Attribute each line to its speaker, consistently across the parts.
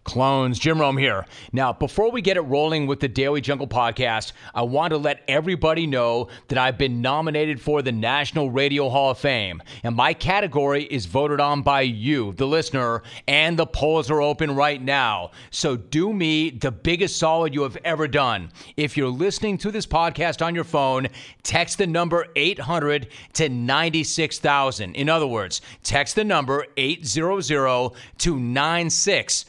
Speaker 1: Clones, Jim Rome here. Now, before we get it rolling with the Daily Jungle podcast, I want to let everybody know that I've been nominated for the National Radio Hall of Fame, and my category is voted on by you, the listener, and the polls are open right now. So do me the biggest solid you have ever done. If you're listening to this podcast on your phone, text the number 800 to 96,000. In other words, text the number 800 to 96,000.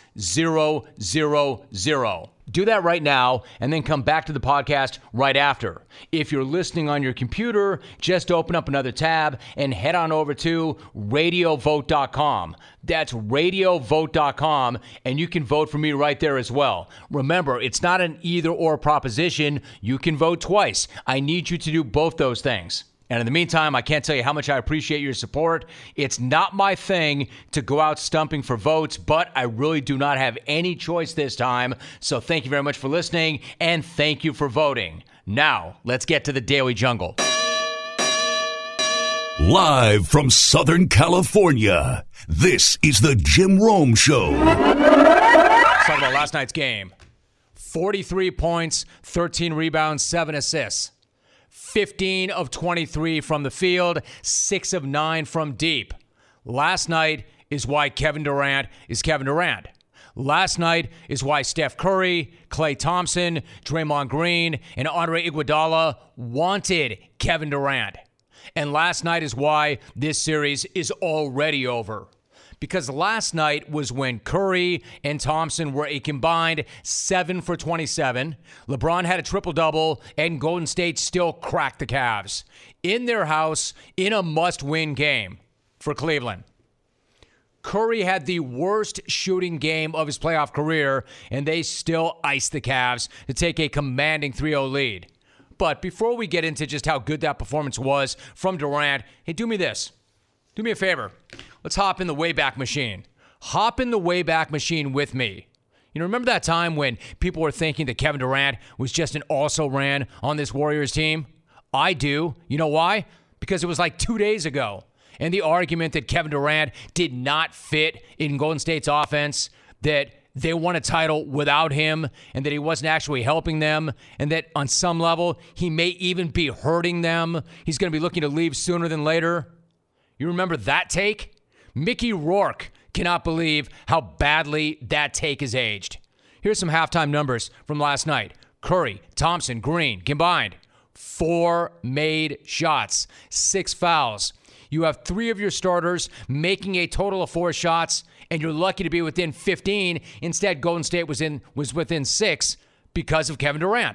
Speaker 1: Do that right now and then come back to the podcast right after. If you're listening on your computer, just open up another tab and head on over to radiovote.com. That's radiovote.com, and you can vote for me right there as well. Remember, it's not an either or proposition. You can vote twice. I need you to do both those things. And in the meantime, I can't tell you how much I appreciate your support. It's not my thing to go out stumping for votes, but I really do not have any choice this time. So thank you very much for listening, and thank you for voting. Now, let's get to the Daily Jungle.
Speaker 2: Live from Southern California, this is the Jim Rome Show.
Speaker 1: Let's talk about last night's game. 43 points, 13 rebounds, 7 assists. 15 of 23 from the field, 6 of 9 from deep. Last night is why Kevin Durant is Kevin Durant. Last night is why Steph Curry, Klay Thompson, Draymond Green, and Andre Iguodala wanted Kevin Durant. And last night is why this series is already over. Because last night was when Curry and Thompson were a combined 7 for 27. LeBron had a triple-double, and Golden State still cracked the Cavs in their house in a must-win game for Cleveland. Curry had the worst shooting game of his playoff career, and they still iced the Cavs to take a commanding 3-0 lead. But before we get into just how good that performance was from Durant, hey, do me this. Do me a favor. Let's hop in the Wayback Machine. Hop in the Wayback Machine with me. You know, remember that time when people were thinking that Kevin Durant was just an also-ran on this Warriors team? I do. You know why? Because it was like 2 days ago. And the argument that Kevin Durant did not fit in Golden State's offense, that they won a title without him, and that he wasn't actually helping them, and that on some level, he may even be hurting them. He's going to be looking to leave sooner than later. You remember that take? Mickey Rourke cannot believe how badly that take is aged. Here's some halftime numbers from last night. Curry, Thompson, Green combined 4 made shots, 6 fouls. You have 3 of your starters making a total of 4 shots, and you're lucky to be within 15. Instead, Golden State was within 6 because of Kevin Durant.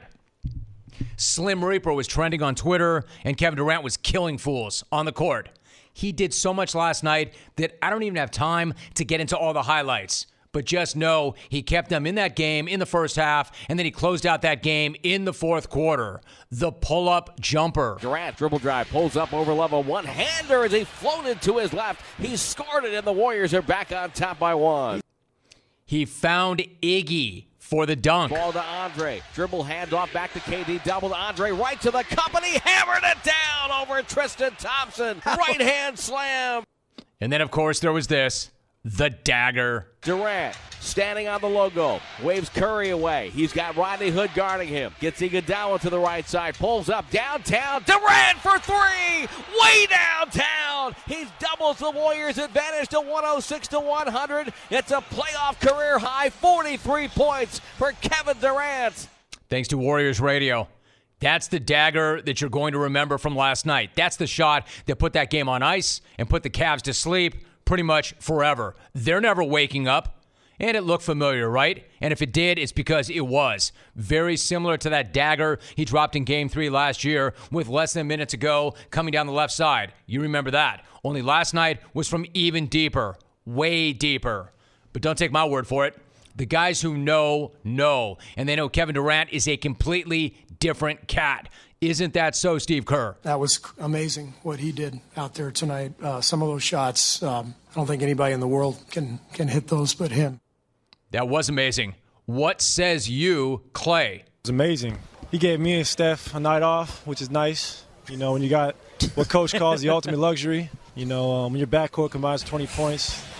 Speaker 1: Slim Reaper was trending on Twitter, and Kevin Durant was killing fools on the court. He did so much last night that I don't even have time to get into all the highlights. But just know he kept them in that game in the first half, and then he closed out that game in the fourth quarter. The pull-up jumper.
Speaker 3: Durant, dribble drive, pulls up over level. One-hander as he floated to his left. He scored it, and the Warriors are back on top by 1.
Speaker 1: He found Iggy for the dunk.
Speaker 3: Ball to Andre. Dribble handoff back to KD. Double to Andre. Right to the cup, and he hammered it down over Tristan Thompson. Right hand slam.
Speaker 1: And then, of course, there was this. The dagger.
Speaker 3: Durant standing on the logo. Waves Curry away. He's got Rodney Hood guarding him. Gets Iguodala to the right side. Pulls up downtown. Durant for 3. Way downtown. He doubles the Warriors' advantage to 106-100. It's a playoff career high 43 points for Kevin Durant.
Speaker 1: Thanks to Warriors Radio. That's the dagger that you're going to remember from last night. That's the shot that put that game on ice and put the Cavs to sleep pretty much forever. They're never waking up. And it looked familiar, right? And if it did, it's because it was. Very similar to that dagger he dropped in Game 3 last year with less than a minute to go coming down the left side. You remember that. Only last night was from even deeper. Way deeper. But don't take my word for it. The guys who know. And they know Kevin Durant is a completely different cat. Isn't that so, Steve Kerr?
Speaker 4: That was amazing what he did out there tonight. Some of those shots, I don't think anybody in the world can hit those but him.
Speaker 1: That was amazing. What says you, Klay?
Speaker 5: It was amazing. He gave me and Steph a night off, which is nice. You know, when you got what Coach calls the ultimate luxury. You know, when your backcourt combines 20 points,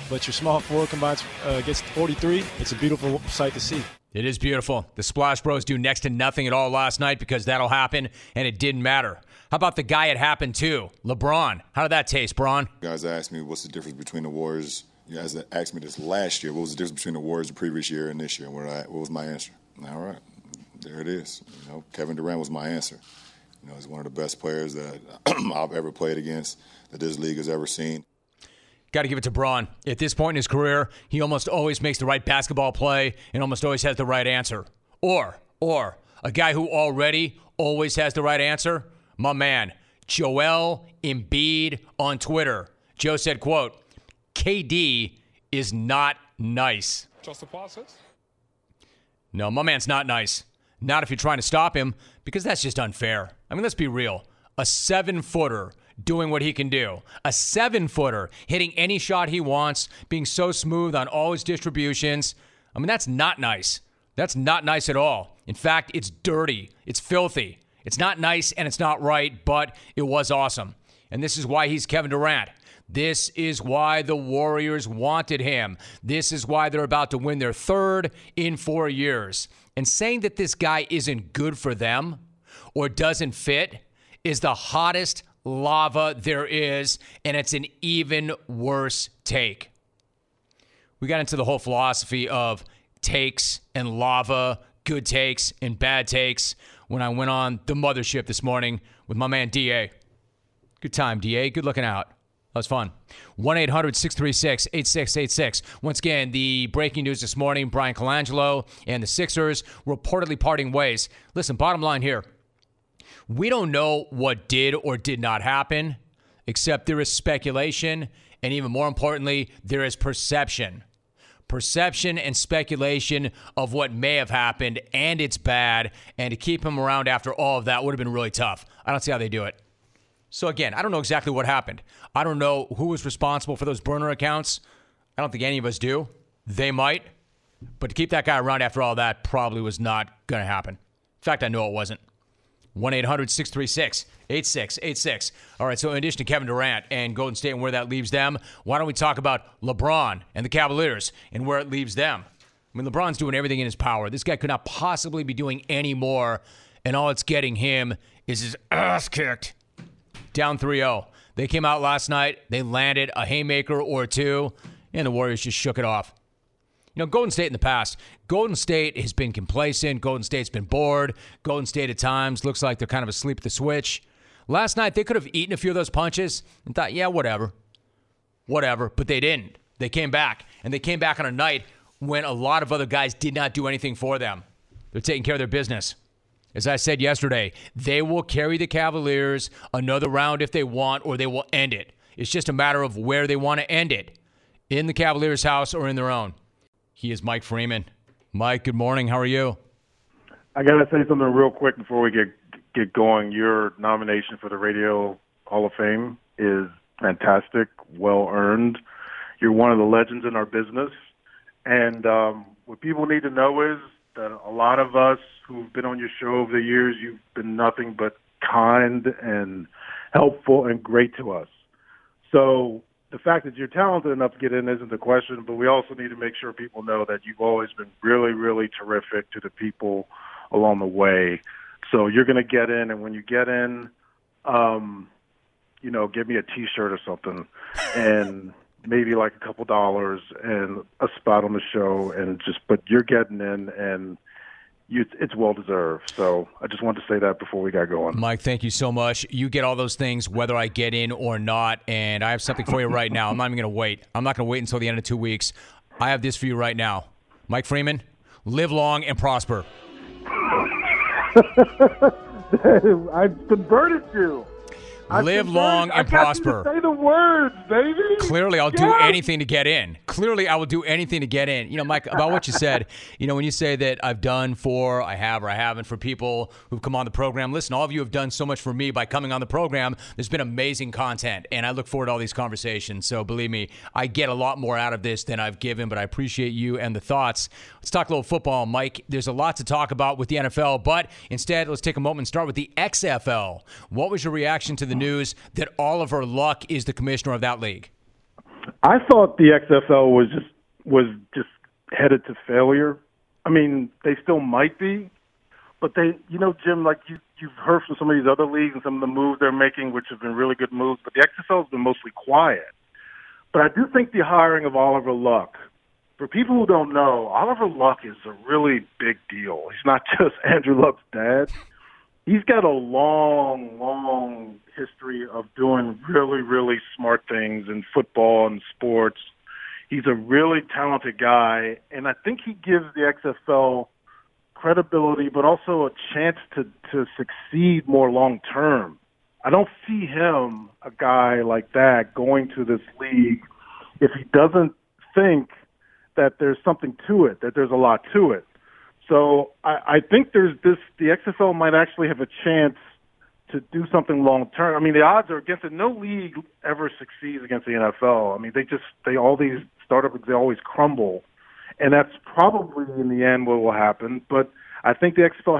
Speaker 5: but your small forward combines gets 43. It's a beautiful sight to see.
Speaker 1: It is beautiful. The Splash Bros do next to nothing at all last night because that'll happen, and it didn't matter. How about the guy it happened to, LeBron? How did that taste, Bron?
Speaker 6: Guys asked me what's the difference between the Warriors. You guys asked me this last year. What was the difference between the Warriors the previous year and this year? What was my answer? All right, there it is. Kevin Durant was my answer. He's one of the best players that I've ever played against, that this league has ever seen.
Speaker 1: Got to give it to Bron. At this point in his career, he almost always makes the right basketball play and almost always has the right answer. Or a guy who already always has the right answer, my man, Joel Embiid on Twitter. Joe said, quote, KD is not nice.
Speaker 7: Trust the process?
Speaker 1: No, my man's not nice. Not if you're trying to stop him, because that's just unfair. I mean, let's be real. A 7-footer doing what he can do. A 7-footer hitting any shot he wants, being so smooth on all his distributions. I mean, that's not nice. That's not nice at all. In fact, it's dirty. It's filthy. It's not nice and it's not right, but it was awesome. And this is why he's Kevin Durant. This is why the Warriors wanted him. This is why they're about to win their 3rd in 4 years. And saying that this guy isn't good for them or doesn't fit is the hottest lava there is, and it's an even worse take. We got into the whole philosophy of takes and lava, good takes and bad takes, when I went on the mothership this morning with my man D.A. Good time, D.A. Good looking out. That was fun. 1-800-636-8686. Once again, the breaking news this morning, Brian Colangelo and the Sixers reportedly parting ways. Listen, bottom line here. We don't know what did or did not happen, except there is speculation, and even more importantly, there is perception. Perception and speculation of what may have happened, and it's bad, and to keep him around after all of that would have been really tough. I don't see how they do it. So again, I don't know exactly what happened. I don't know who was responsible for those burner accounts. I don't think any of us do. They might. But to keep that guy around after all that probably was not going to happen. In fact, I know it wasn't. 1-800-636-8686. All right, so in addition to Kevin Durant and Golden State and where that leaves them, why don't we talk about LeBron and the Cavaliers and where it leaves them? I mean, LeBron's doing everything in his power. This guy could not possibly be doing any more, and all it's getting him is his ass kicked. Down 3-0. They came out last night. They landed a haymaker or two, and the Warriors just shook it off. Golden State in the past, Golden State has been complacent. Golden State's been bored. Golden State at times looks like they're kind of asleep at the switch. Last night, they could have eaten a few of those punches and thought, yeah, whatever. But they didn't. They came back, and they came back on a night when a lot of other guys did not do anything for them. They're taking care of their business. As I said yesterday, they will carry the Cavaliers another round if they want, or they will end it. It's just a matter of where they want to end it, in the Cavaliers' house or in their own. He is Mike Freeman. Mike, good morning. How are you?
Speaker 8: I got to say something real quick before we get going. Your nomination for the Radio Hall of Fame is fantastic, well-earned. You're one of the legends in our business. And what people need to know is that a lot of us who've been on your show over the years, you've been nothing but kind and helpful and great to us. So the fact that you're talented enough to get in isn't the question, but we also need to make sure people know that you've always been really, really terrific to the people along the way. So you're going to get in, and when you get in, give me a T-shirt or something, and maybe like a couple dollars and a spot on the show, but you're getting in, and it's well-deserved. So I just wanted to say that before we got going.
Speaker 1: Mike, thank you so much. You get all those things whether I get in or not, and I have something for you right now. I'm not even going to wait. I'm not going to wait until the end of 2 weeks. I have this for you right now. Mike Freeman, live long and prosper.
Speaker 8: I've converted you.
Speaker 1: Live long and prosper.
Speaker 8: Say the words, baby.
Speaker 1: Clearly, I'll do anything to get in. Clearly, I will do anything to get in. Mike, about what you said, when you say that I have or I haven't for people who've come on the program, listen, all of you have done so much for me by coming on the program. There's been amazing content, and I look forward to all these conversations. So believe me, I get a lot more out of this than I've given, but I appreciate you and the thoughts. Let's talk a little football, Mike. There's a lot to talk about with the NFL, but instead, let's take a moment and start with the XFL. What was your reaction to the news that Oliver Luck is the commissioner of that league?
Speaker 8: I thought the XFL was just headed to failure. I mean, they still might be, but they, Jim, like you've heard from some of these other leagues and some of the moves they're making, which have been really good moves, but the XFL has been mostly quiet. But I do think the hiring of Oliver Luck, for people who don't know, Oliver Luck is a really big deal. He's not just Andrew Luck's dad. He's got a long, long history of doing really, really smart things in football and sports. He's a really talented guy, and I think he gives the XFL credibility, but also a chance to succeed more long term. I don't see him, a guy like that, going to this league if he doesn't think that there's something to it, that there's a lot to it. So I think the XFL might actually have a chance to do something long term. I mean, the odds are against it. No league ever succeeds against the NFL. I mean, all these startups, they always crumble. And that's probably in the end what will happen. But I think the XFL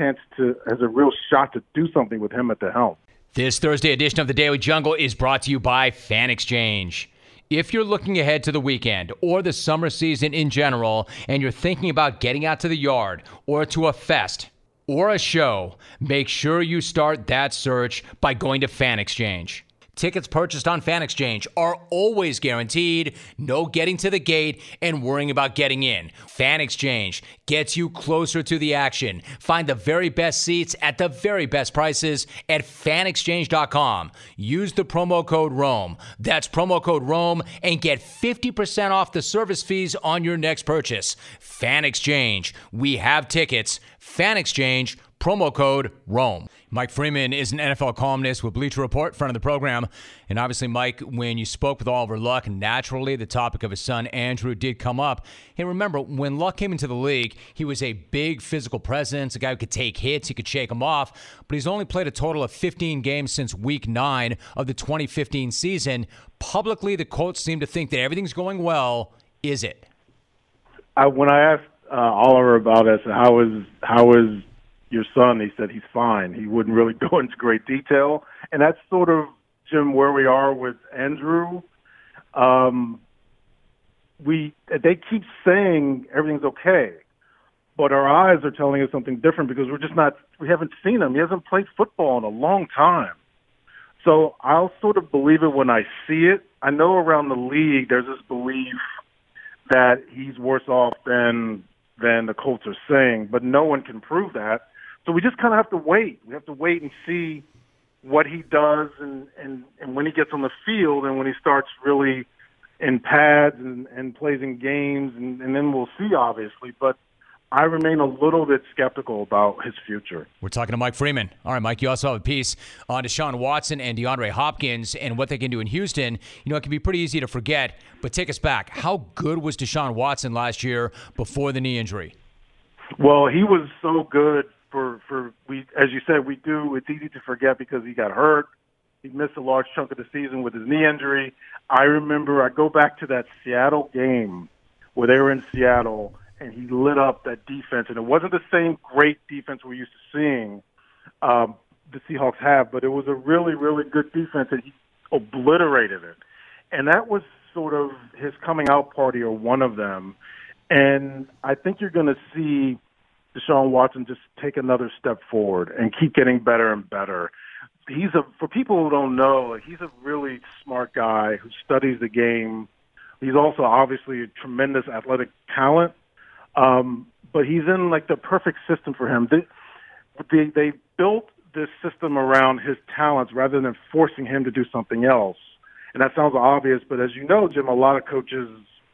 Speaker 8: has a real shot to do something with him at the helm.
Speaker 1: This Thursday edition of the Daily Jungle is brought to you by Fan Exchange. If you're looking ahead to the weekend or the summer season in general, and you're thinking about getting out to the yard or to a fest or a show, make sure you start that search by going to Fan Exchange. Tickets purchased on Fan Exchange are always guaranteed, no getting to the gate and worrying about getting in. Fan Exchange gets you closer to the action. Find the very best seats at the very best prices at fanexchange.com. Use the promo code ROME. That's promo code ROME and get 50% off the service fees on your next purchase. Fan Exchange. We have tickets. Fan Exchange. Promo code ROME. Mike Freeman is an NFL columnist with Bleacher Report, friend of the program. And obviously, Mike, when you spoke with Oliver Luck, naturally the topic of his son, Andrew, did come up. And remember, when Luck came into the league, he was a big physical presence, a guy who could take hits, he could shake them off. But he's only played a total of 15 games since Week 9 of the 2015 season. Publicly, the Colts seem to think that everything's going well. Is it?
Speaker 8: When I asked Oliver about it, I said, how is your son? He said he's fine. He wouldn't really go into great detail. And that's sort of, Jim, where we are with Andrew. They keep saying everything's okay, but our eyes are telling us something different because we haven't seen him. He hasn't played football in a long time. So I'll sort of believe it when I see it. I know around the league there's this belief that he's worse off than the Colts are saying, but no one can prove that. So we just kind of have to wait. We have to wait and see what he does and when he gets on the field and when he starts really in pads and plays in games, and then we'll see, obviously. But I remain a little bit skeptical about his future.
Speaker 1: We're talking to Mike Freeman. All right, Mike, you also have a piece on Deshaun Watson and DeAndre Hopkins and what they can do in Houston. You know, it can be pretty easy to forget, but take us back. How good was Deshaun Watson last year before the knee injury?
Speaker 8: Well, he was so good as you said, it's easy to forget because he got hurt. He missed a large chunk of the season with his knee injury. I go back to that Seattle game where they were in Seattle, and he lit up that defense. And it wasn't the same great defense we're used to seeing the Seahawks have, but it was a really, really good defense, and he obliterated it. And that was sort of his coming out party, or one of them. And I think you're going to see Deshaun Watson just take another step forward and keep getting better and better. For people who don't know, he's a really smart guy who studies the game. He's also obviously a tremendous athletic talent, but he's in like the perfect system for him. They built this system around his talents rather than forcing him to do something else. And that sounds obvious, but as you know, Jim, a lot of coaches,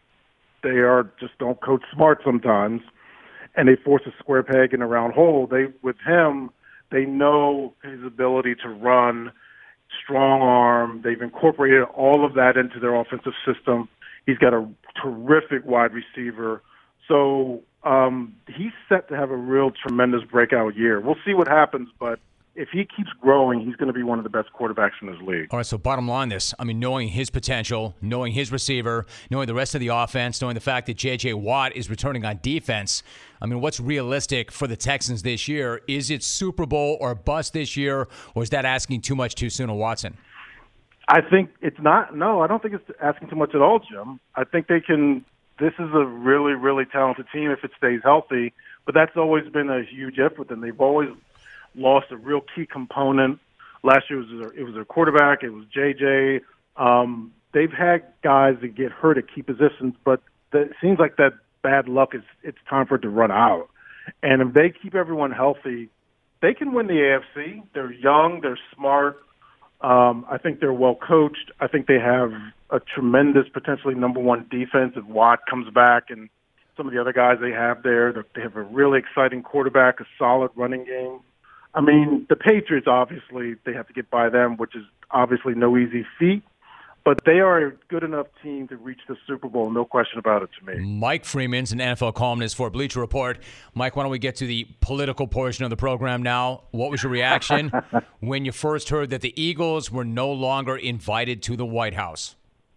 Speaker 8: just don't coach smart sometimes, and they force a square peg in a round hole. With him, they know his ability to run, strong arm. They've incorporated all of that into their offensive system. He's got a terrific wide receiver. So he's set to have a real tremendous breakout year. We'll see what happens, but if he keeps growing, he's going to be one of the best quarterbacks in this league.
Speaker 1: All right, so bottom line knowing his potential, knowing his receiver, knowing the rest of the offense, knowing the fact that J.J. Watt is returning on defense, what's realistic for the Texans this year? Is it Super Bowl or bust this year, or is that asking too much too soon of Watson?
Speaker 8: I think it's not. No, I don't think it's asking too much at all, Jim. I think they can. This is a really, really talented team if it stays healthy. But that's always been a huge if with them. They've always lost a real key component. Last year it was their quarterback. It was JJ. They've had guys that get hurt at key positions, but it seems like that bad luck it's time for it to run out. And if they keep everyone healthy, they can win the AFC. They're young. They're smart. I think they're well coached. I think they have a tremendous, potentially number one defense if Watt comes back and some of the other guys they have there. They have a really exciting quarterback, a solid running game. I mean, the Patriots, obviously, they have to get by them, which is obviously no easy feat. But they are a good enough team to reach the Super Bowl, no question about it to me.
Speaker 1: Mike Freeman's an NFL columnist for Bleacher Report. Mike, why don't we get to the political portion of the program now? What was your reaction when you first heard that the Eagles were no longer invited to the White House?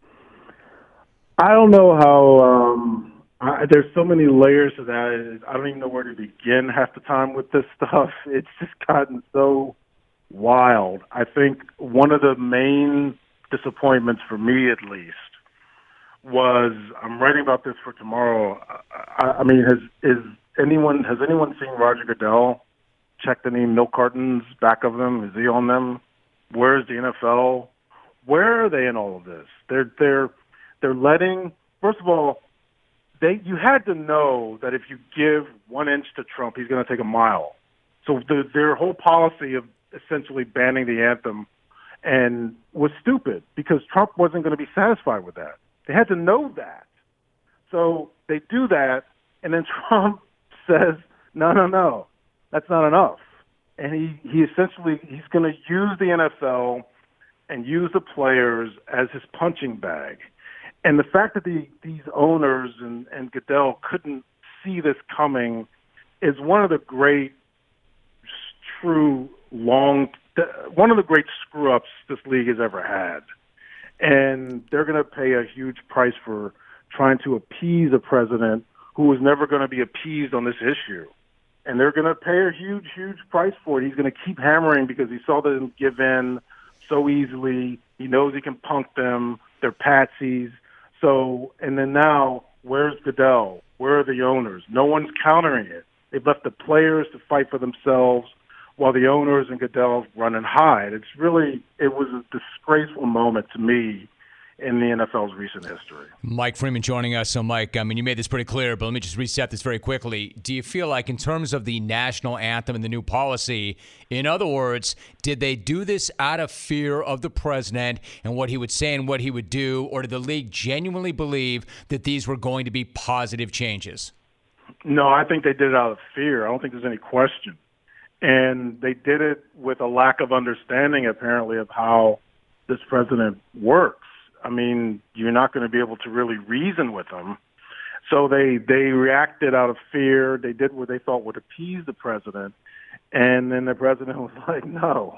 Speaker 8: I don't know how there's so many layers to that. I don't even know where to begin half the time with this stuff. It's just gotten so wild. I think one of the main disappointments for me, at least, was I'm writing about this for tomorrow. I mean, has anyone seen Roger Goodell? Checked any milk cartons back of them? Is he on them? Where's the NFL? Where are they in all of this? They're letting. First of all, you had to know that if you give 1 inch to Trump, he's going to take a mile. So their whole policy of essentially banning the anthem and was stupid because Trump wasn't going to be satisfied with that. They had to know that. So they do that, and then Trump says, no, that's not enough. And he essentially, he's going to use the NFL and use the players as his punching bag. And the fact that these owners and Goodell couldn't see this coming is one of the great one of the great screw-ups this league has ever had. And they're going to pay a huge price for trying to appease a president who was never going to be appeased on this issue. And they're going to pay a huge, huge price for it. He's going to keep hammering because he saw them give in so easily. He knows he can punk them. They're patsies. So, and then now, where's Goodell? Where are the owners? No one's countering it. They've left the players to fight for themselves while the owners and Goodell run and hide. It was a disgraceful moment to me in the NFL's recent history.
Speaker 1: Mike Freeman joining us. So, Mike, I mean, you made this pretty clear, but let me just reset this very quickly. Do you feel like in terms of the national anthem and the new policy, in other words, did they do this out of fear of the president and what he would say and what he would do, or did the league genuinely believe that these were going to be positive changes?
Speaker 8: No, I think they did it out of fear. I don't think there's any question. And they did it with a lack of understanding, apparently, of how this president works. I mean, you're not going to be able to really reason with them. So they reacted out of fear. They did what they thought would appease the president. And then the president was like, no.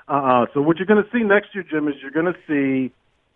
Speaker 8: So what you're going to see next year, Jim, is you're going to see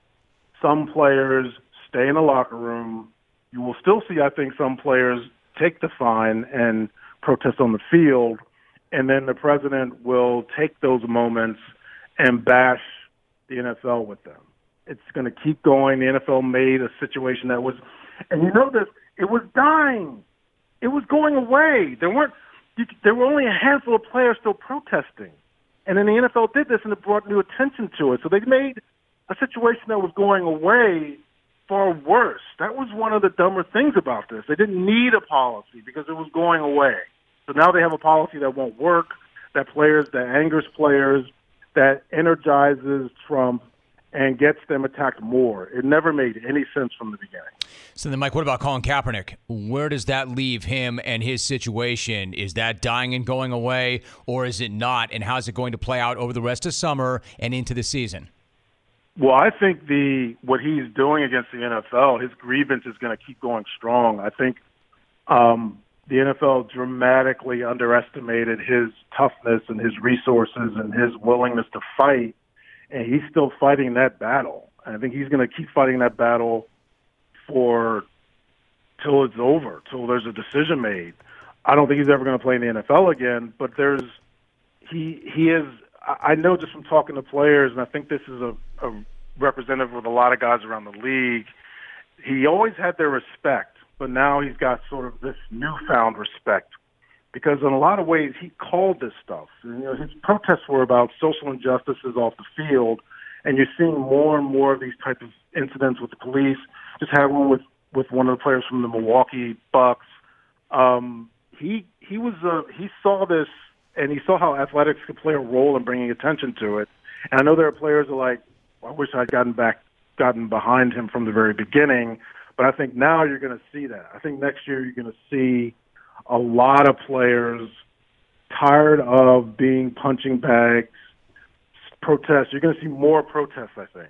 Speaker 8: some players stay in the locker room. You will still see, I think, some players take the fine and protest on the field. And then the president will take those moments and bash the NFL with them. It's going to keep going. The NFL made a situation that was, and you know this, it was dying. It was going away. There were only a handful of players still protesting. And then the NFL did this and it brought new attention to it. So they made a situation that was going away far worse. That was one of the dumber things about this. They didn't need a policy because it was going away. So now they have a policy that won't work, that angers players, that energizes Trump and gets them attacked more. It never made any sense from the beginning.
Speaker 1: So then, Mike, what about Colin Kaepernick? Where does that leave him and his situation? Is that dying and going away, or is it not? And how's it going to play out over the rest of summer and into the season?
Speaker 8: Well, I think what he's doing against the NFL, his grievance is going to keep going strong. I think the NFL dramatically underestimated his toughness and his resources and his willingness to fight, and he's still fighting that battle. And I think he's going to keep fighting that battle till it's over, till there's a decision made. I don't think he's ever going to play in the NFL again, but he is. I know just from talking to players, and I think this is representative with a lot of guys around the league. He always had their respect, but now he's got sort of this newfound respect because in a lot of ways he called this stuff. And, his protests were about social injustices off the field, and you're seeing more and more of these types of incidents with the police. Just had one with one of the players from the Milwaukee Bucks. He saw this, and he saw how athletics could play a role in bringing attention to it. And I know there are players who are like, I wish I'd gotten behind him from the very beginning. But I think now you're going to see that. I think next year you're going to see a lot of players tired of being punching bags, protests. You're going to see more protests, I think.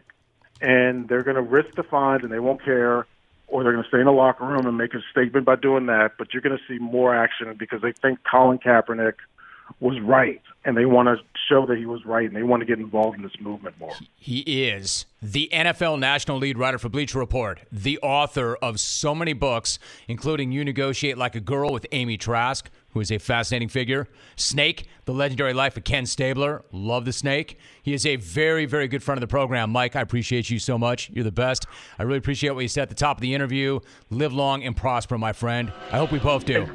Speaker 8: And they're going to risk the fines, and they won't care, or they're going to stay in the locker room and make a statement by doing that. But you're going to see more action because they think Colin Kaepernick was right, and they want to show that he was right, and they want to get involved in this movement more.
Speaker 1: He is the NFL national lead writer for Bleacher Report, the author of so many books, including You Negotiate Like a Girl with Amy Trask, who is a fascinating figure. Snake, The Legendary Life of Ken Stabler. Love the Snake. He is a very, very good friend of the program. Mike, I appreciate you so much. You're the best. I really appreciate what you said at the top of the interview. Live long and prosper, my friend. I hope we both do.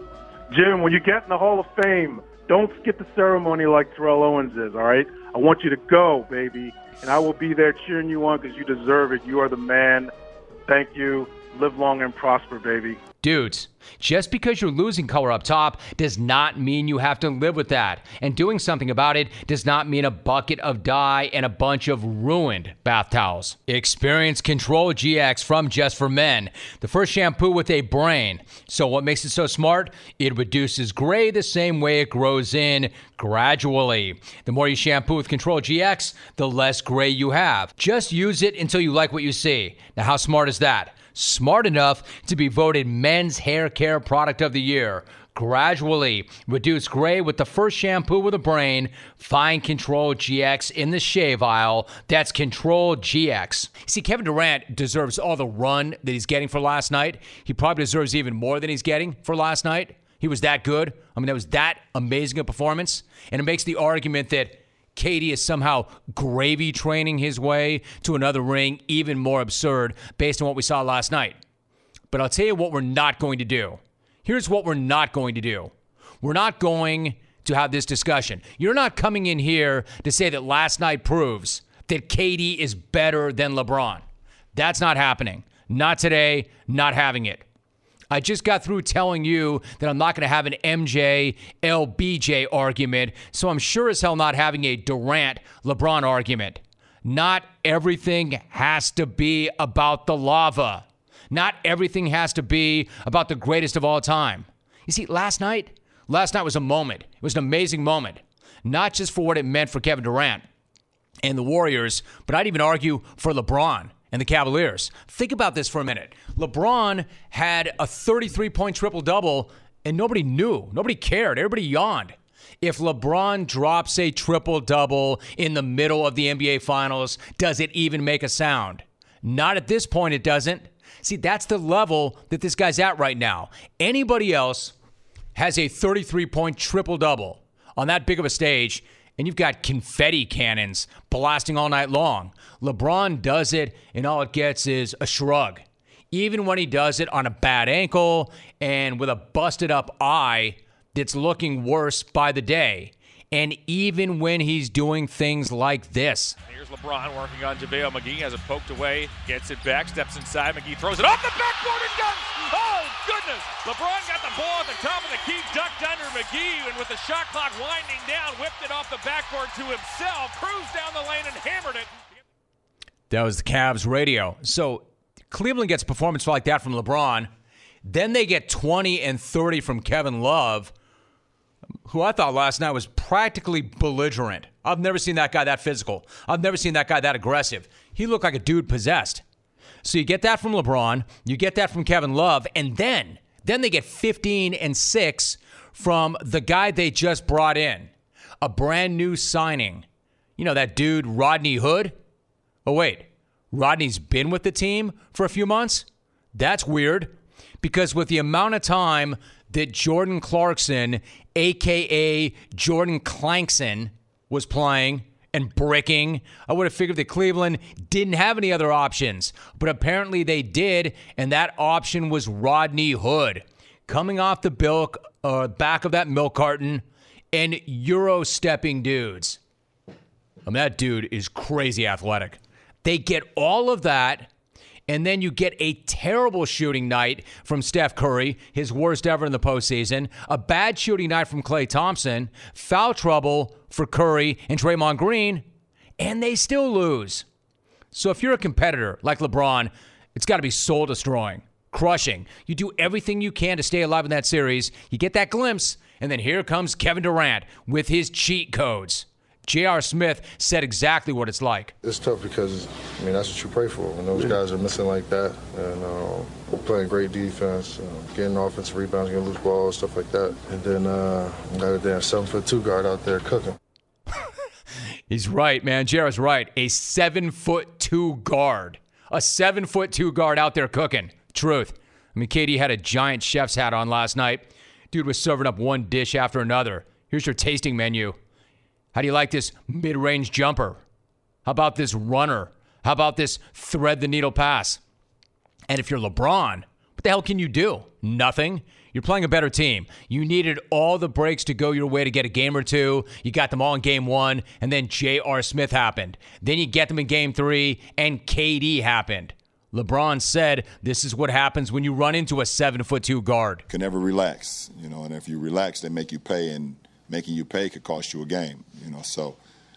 Speaker 8: Jim, when you get in the Hall of Fame, don't skip the ceremony like Terrell Owens is, all right? I want you to go, baby, and I will be there cheering you on because you deserve it. You are the man. Thank you. Live long and prosper, baby.
Speaker 1: Dudes, just because you're losing color up top does not mean you have to live with that. And doing something about it does not mean a bucket of dye and a bunch of ruined bath towels. Experience Control GX from Just for Men, the first shampoo with a brain. So what makes it so smart? It reduces gray the same way it grows in, gradually. The more you shampoo with Control GX, the less gray you have. Just use it until you like what you see. Now, how smart is that? Smart enough to be voted Men's Hair Care Product of the Year. Gradually reduce gray with the first shampoo with a brain. Find Control GX in the shave aisle. That's Control GX. See, Kevin Durant deserves all the run that he's getting for last night. He probably deserves even more than he's getting for last night. He was that good. I mean, that was that amazing a performance. And it makes the argument that KD is somehow gravy training his way to another ring even more absurd based on what we saw last night. But I'll tell you what we're not going to do. Here's what we're not going to do. We're not going to have this discussion. You're not coming in here to say that last night proves that KD is better than LeBron. That's not happening. Not today, not having it. I just got through telling you that I'm not going to have an MJ, LBJ argument, so I'm sure as hell not having a Durant-LeBron argument. Not everything has to be about the lava. Not everything has to be about the greatest of all time. You see, last night was a moment. It was an amazing moment. Not just for what it meant for Kevin Durant and the Warriors, but I'd even argue for LeBron and the Cavaliers. Think about this for a minute. LeBron had a 33-point triple-double, and nobody knew. Nobody cared. Everybody yawned. If LeBron drops a triple-double in the middle of the NBA Finals, does it even make a sound? Not at this point, it doesn't. See, that's the level that this guy's at right now. Anybody else has a 33-point triple-double on that big of a stage, and you've got confetti cannons blasting all night long. LeBron does it, and all it gets is a shrug. Even when he does it on a bad ankle and with a busted-up eye that's looking worse by the day. And even when he's doing things like this.
Speaker 7: Here's LeBron working on JaVale McGee, has it poked away, gets it back, steps inside, McGee throws it off the backboard and dunks! Oh, goodness! LeBron got the ball at the top of the key, ducked under McGee, and with the shot clock winding down, whipped it off the backboard to himself, cruised down the lane and hammered it.
Speaker 1: That was the Cavs radio. So Cleveland gets a performance like that from LeBron. Then they get 20 and 30 from Kevin Love, who I thought last night was practically belligerent. I've never seen that guy that physical. I've never seen that guy that aggressive. He looked like a dude possessed. So you get that from LeBron, you get that from Kevin Love, and then they get 15 and 6 from the guy they just brought in. A brand new signing. You know that dude, Rodney Hood? Oh, wait. Rodney's been with the team for a few months? That's weird, because with the amount of time that Jordan Clarkson, a.k.a. Jordan Clankson, was playing and bricking. I would have figured that Cleveland didn't have any other options, but apparently they did, and that option was Rodney Hood. Coming off the back of that milk carton and Euro-stepping dudes. I mean, that dude is crazy athletic. They get all of that, and then you get a terrible shooting night from Steph Curry, his worst ever in the postseason, a bad shooting night from Klay Thompson, foul trouble for Curry and Draymond Green, and they still lose. So if you're a competitor like LeBron, it's got to be soul-destroying, crushing. You do everything you can to stay alive in that series. You get that glimpse, and then here comes Kevin Durant with his cheat codes. J.R. Smith said exactly what it's like.
Speaker 9: It's tough because, that's what you pray for. When those guys are missing like that and playing great defense, getting offensive rebounds, getting loose balls, stuff like that. And then got a damn 7'2" guard out there cooking.
Speaker 1: He's right, man. J.R.'s right. A 7'2" guard. A 7'2" guard out there cooking. Truth. KD had a giant chef's hat on last night. Dude was serving up one dish after another. Here's your tasting menu. How do you like this mid-range jumper? How about this runner? How about this thread-the-needle pass? And if you're LeBron, what the hell can you do? Nothing. You're playing a better team. You needed all the breaks to go your way to get a game or two. You got them all in game 1, and then J.R. Smith happened. Then you get them in game 3, and KD happened. LeBron said this is what happens when you run into a 7'2" guard.
Speaker 6: Can never relax, and if you relax, they make you pay, and making you pay could cost you a game, So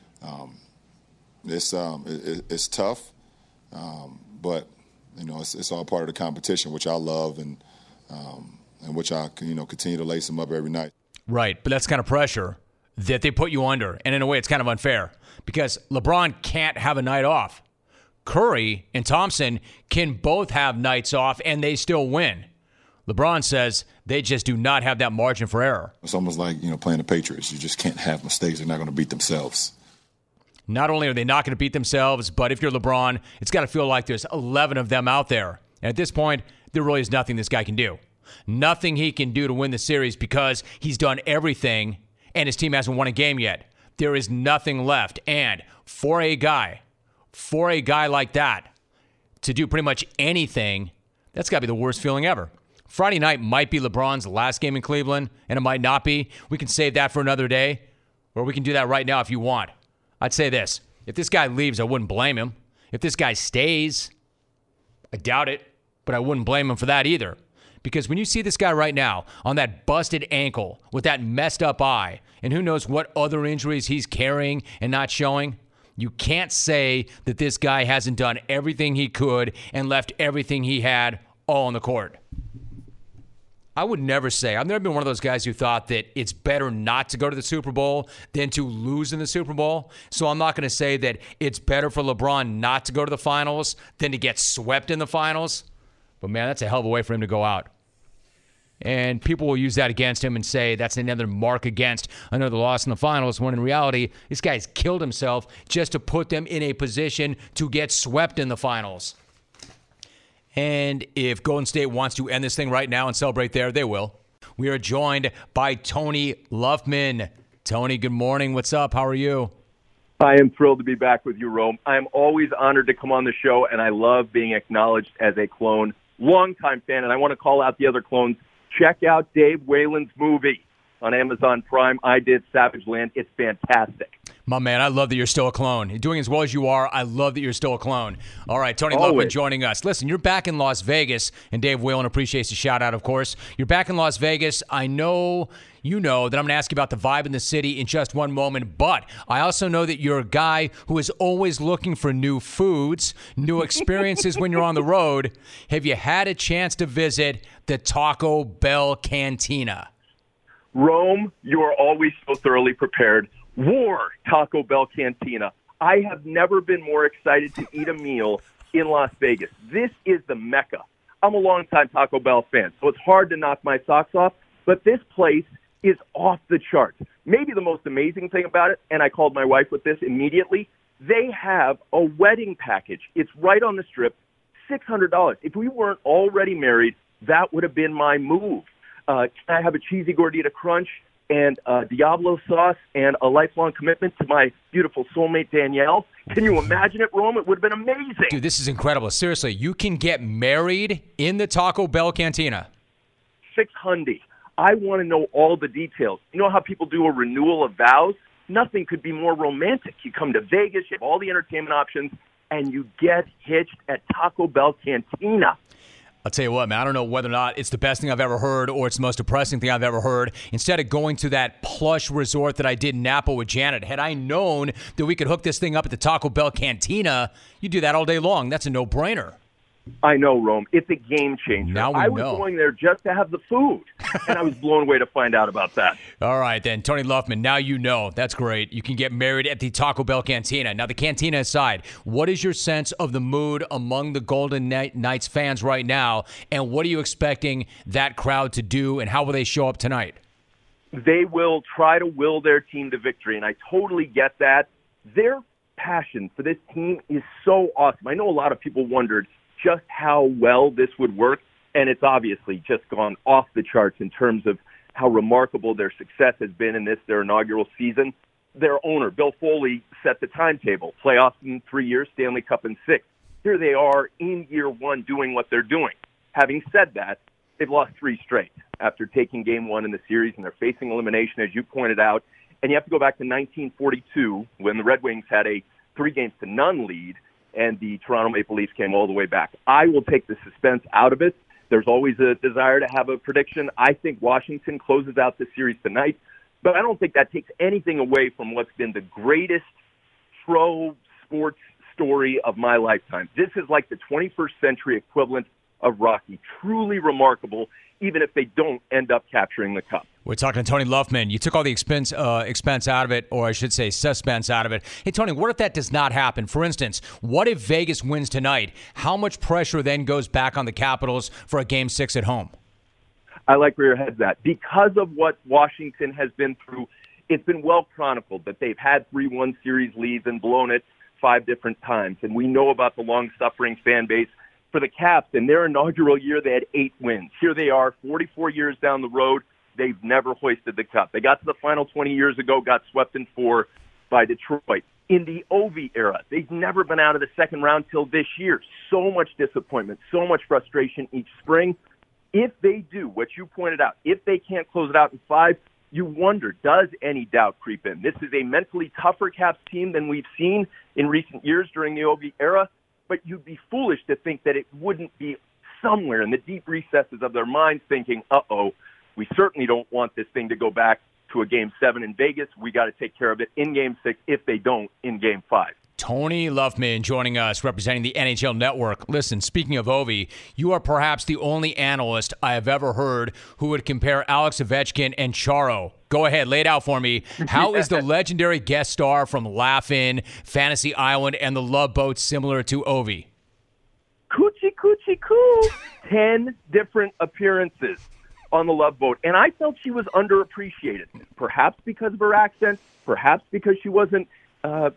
Speaker 6: it's tough, but it's all part of the competition, which I love, and which I continue to lace them up every night.
Speaker 1: Right, but that's kind of pressure that they put you under, and in a way, it's kind of unfair because LeBron can't have a night off. Curry and Thompson can both have nights off, and they still win. LeBron says they just do not have that margin for error.
Speaker 6: It's almost like, playing the Patriots. You just can't have mistakes. They're not going to beat themselves.
Speaker 1: Not only are they not going to beat themselves, but if you're LeBron, it's got to feel like there's 11 of them out there. And at this point, there really is nothing this guy can do. Nothing he can do to win the series because he's done everything and his team hasn't won a game yet. There is nothing left. And for a guy like that to do pretty much anything, that's got to be the worst feeling ever. Friday night might be LeBron's last game in Cleveland, and it might not be. We can save that for another day, or we can do that right now if you want. I'd say this. If this guy leaves, I wouldn't blame him. If this guy stays, I doubt it, but I wouldn't blame him for that either. Because when you see this guy right now on that busted ankle with that messed up eye, and who knows what other injuries he's carrying and not showing, you can't say that this guy hasn't done everything he could and left everything he had all on the court. I would never say, I've never been one of those guys who thought that it's better not to go to the Super Bowl than to lose in the Super Bowl. So I'm not going to say that it's better for LeBron not to go to the finals than to get swept in the finals. But man, that's a hell of a way for him to go out. And people will use that against him and say that's another mark against another loss in the finals, when in reality, this guy's killed himself just to put them in a position to get swept in the finals. And if Golden State wants to end this thing right now and celebrate there, they will. We are joined by Tony Luffman. Tony, good morning. What's up? How are you?
Speaker 10: I am thrilled to be back with you, Rome. I am always honored to come on the show, and I love being acknowledged as a clone. Longtime fan, and I want to call out the other clones. Check out Dave Whalen's movie on Amazon Prime. I did Savage Land. It's fantastic.
Speaker 1: My man, I love that you're still a clone. You're doing as well as you are. I love that you're still a clone. All right, Tony Luffman joining us. Listen, you're back in Las Vegas, and Dave Whalen appreciates the shout-out, of course. You're back in Las Vegas. I know you know that I'm going to ask you about the vibe in the city in just one moment, but I also know that you're a guy who is always looking for new foods, new experiences when you're on the road. Have you had a chance to visit the Taco Bell Cantina?
Speaker 10: Rome, you are always so thoroughly prepared. War Taco Bell Cantina. I have never been more excited to eat a meal in Las Vegas. This is the Mecca. I'm a longtime Taco Bell fan, so it's hard to knock my socks off, but this place is off the charts. Maybe the most amazing thing about it, and I called my wife with this immediately, they have a wedding package. It's right on the strip, $600. If we weren't already married, that would have been my move. Can I have a cheesy gordita crunch and Diablo sauce and a lifelong commitment to my beautiful soulmate, Danielle. Can you imagine it, Rome? It would have been amazing.
Speaker 1: Dude, this is incredible. Seriously, you can get married in the Taco Bell Cantina.
Speaker 10: $600. I want to know all the details. You know how people do a renewal of vows? Nothing could be more romantic. You come to Vegas, you have all the entertainment options, and you get hitched at Taco Bell Cantina.
Speaker 1: I'll tell you what, man, I don't know whether or not it's the best thing I've ever heard or it's the most depressing thing I've ever heard. Instead of going to that plush resort that I did in Napa with Janet, had I known that we could hook this thing up at the Taco Bell Cantina, you do that all day long. That's a no-brainer.
Speaker 10: I know, Rome. It's a game changer.
Speaker 1: Now we
Speaker 10: I was
Speaker 1: know.
Speaker 10: going there just to have the food, and I was blown away to find out about that.
Speaker 1: All right, then. Tony Luffman, now you know. That's great. You can get married at the Taco Bell Cantina. Now, the Cantina aside, what is your sense of the mood among the Golden Knights fans right now, and what are you expecting that crowd to do, and how will they show up tonight?
Speaker 10: They will try to will their team to victory, and I totally get that. Their passion for this team is so awesome. I know a lot of people wondered just how well this would work, and it's obviously just gone off the charts in terms of how remarkable their success has been in their inaugural season. Their owner, Bill Foley, set the timetable. Playoffs in 3 years, Stanley Cup in 6. Here they are in year one doing what they're doing. Having said that, they've lost 3 straight after taking game 1 in the series, and they're facing elimination, as you pointed out. And you have to go back to 1942 when the Red Wings had a 3-0 lead, and the Toronto Maple Leafs came all the way back. I will take the suspense out of it. There's always a desire to have a prediction. I think Washington closes out the series tonight, but I don't think that takes anything away from what's been the greatest pro sports story of my lifetime. This is like the 21st century equivalent of Rocky. Truly remarkable, even if they don't end up capturing the cup.
Speaker 1: We're talking to Tony Luffman. You took all the expense out of it, or I should say suspense out of it. Hey, Tony, what if that does not happen? For instance, what if Vegas wins tonight? How much pressure then goes back on the Capitals for a Game 6 at home?
Speaker 10: I like where your head's at. Because of what Washington has been through, it's been well chronicled that they've had 3-1 series leads and blown it 5 different times. And we know about the long-suffering fan base. For the Caps, in their inaugural year, they had 8 wins. Here they are, 44 years down the road. They've never hoisted the cup. They got to the final 20 years ago, got swept in 4 by Detroit. In the Ovi era, they've never been out of the second round till this year. So much disappointment, so much frustration each spring. If they do what you pointed out, if they can't close it out in 5, you wonder, does any doubt creep in? This is a mentally tougher Caps team than we've seen in recent years during the Ovi era. But you'd be foolish to think that it wouldn't be somewhere in the deep recesses of their minds thinking, uh-oh, we certainly don't want this thing to go back to a Game 7 in Vegas. We got to take care of it in Game 6 if they don't in Game 5.
Speaker 1: Tony Luffman joining us, representing the NHL Network. Listen, speaking of Ovi, you are perhaps the only analyst I have ever heard who would compare Alex Ovechkin and Charo. Go ahead, lay it out for me. How is the legendary guest star from Laugh-In, Fantasy Island, and The Love Boat similar to Ovi?
Speaker 10: Coochie, coochie, coo. 10 different appearances on The Love Boat. And I felt she was underappreciated, perhaps because of her accent, perhaps because she wasn't a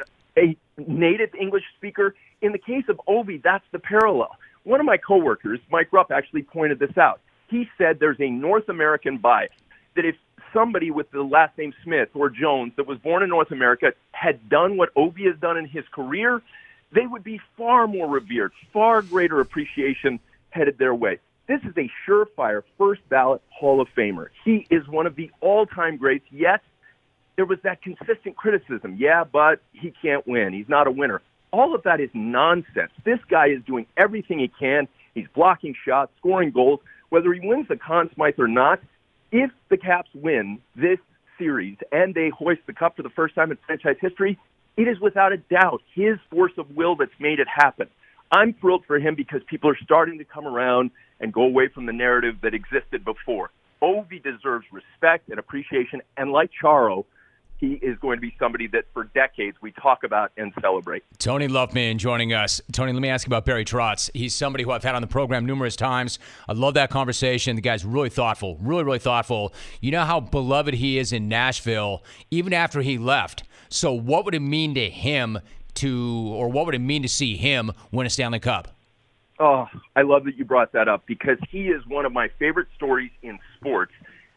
Speaker 10: native English speaker. In the case of Ovi, that's the parallel. One of my coworkers, Mike Rupp, actually pointed this out. He said there's a North American bias, that if somebody with the last name Smith or Jones that was born in North America had done what Ovi has done in his career, they would be far more revered, far greater appreciation headed their way. This is a surefire first-ballot Hall of Famer. He is one of the all-time greats, yet there was that consistent criticism. Yeah, but he can't win. He's not a winner. All of that is nonsense. This guy is doing everything he can. He's blocking shots, scoring goals. Whether he wins the Conn Smythe or not, if the Caps win this series and they hoist the cup for the first time in franchise history, it is without a doubt his force of will that's made it happen. I'm thrilled for him because people are starting to come around and go away from the narrative that existed before. Ovi deserves respect and appreciation, and like Charo, he is going to be somebody that for decades we talk about and celebrate.
Speaker 1: Tony Luffman joining us. Tony, let me ask you about Barry Trotz. He's somebody who I've had on the program numerous times. I love that conversation. The guy's really thoughtful, really thoughtful. You know how beloved he is in Nashville, even after he left. So what would it mean to him what would it mean to see him win a Stanley Cup?
Speaker 10: Oh, I love that you brought that up because he is one of my favorite stories in sports.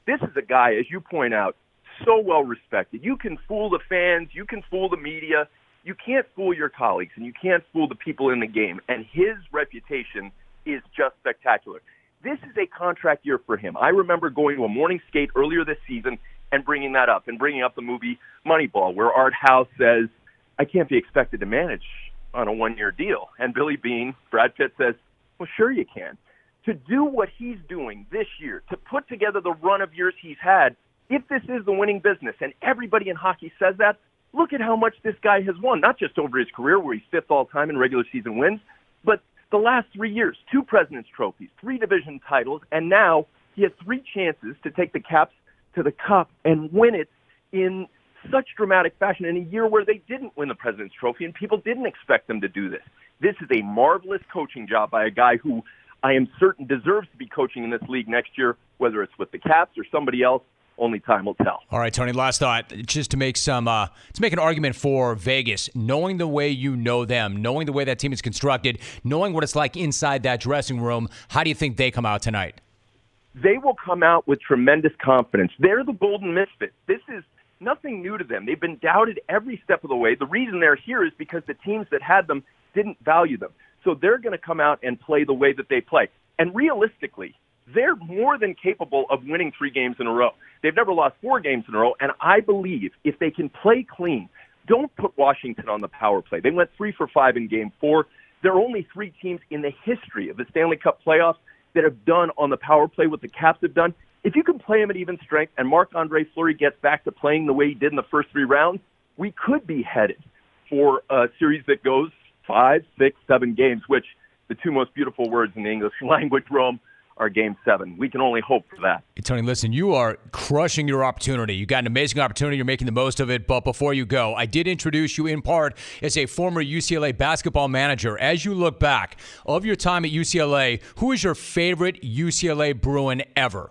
Speaker 10: This is a guy, as you point out, so well respected. You can fool the fans, you can fool the media, you can't fool your colleagues, and you can't fool the people in the game. And his reputation is just spectacular. This is a contract year for him. I remember going to a morning skate earlier this season and bringing that up, and bringing up the movie Moneyball, where Art House says, I can't be expected to manage on a one-year deal. And Billy Beane, Brad Pitt, says, well, sure you can. To do what he's doing this year, to put together the run of years he's had, if this is the winning business, and everybody in hockey says that, look at how much this guy has won, not just over his career where he's fifth all-time in regular season wins, but the last 3 years, 2 President's Trophies, 3 division titles, and now he has 3 chances to take the Caps to the Cup and win it in such dramatic fashion in a year where they didn't win the President's Trophy and people didn't expect them to do this. This is a marvelous coaching job by a guy who I am certain deserves to be coaching in this league next year, whether it's with the Caps or somebody else. Only time will tell.
Speaker 1: All right, Tony, last thought. Just to make an argument for Vegas, knowing the way you know them, knowing the way that team is constructed, knowing what it's like inside that dressing room, how do you think they come out tonight?
Speaker 10: They will come out with tremendous confidence. They're the golden misfit. This is nothing new to them. They've been doubted every step of the way. The reason they're here is because the teams that had them didn't value them. So they're going to come out and play the way that they play. And realistically, they're more than capable of winning 3 games in a row. They've never lost 4 games in a row, and I believe if they can play clean, don't put Washington on the power play. They went 3 for 5 in Game 4. There are only 3 teams in the history of the Stanley Cup playoffs that have done on the power play what the Caps have done. If you can play them at even strength and Marc-Andre Fleury gets back to playing the way he did in the first 3 rounds, we could be headed for a series that goes 5, 6, 7 games, which the 2 most beautiful words in the English language, Rome, are Game 7. We can only hope for that.
Speaker 1: Hey, Tony, listen, you are crushing your opportunity. You got an amazing opportunity. You're making the most of it. But before you go, I did introduce you in part as a former UCLA basketball manager. As you look back of your time at UCLA, who is your favorite UCLA Bruin ever?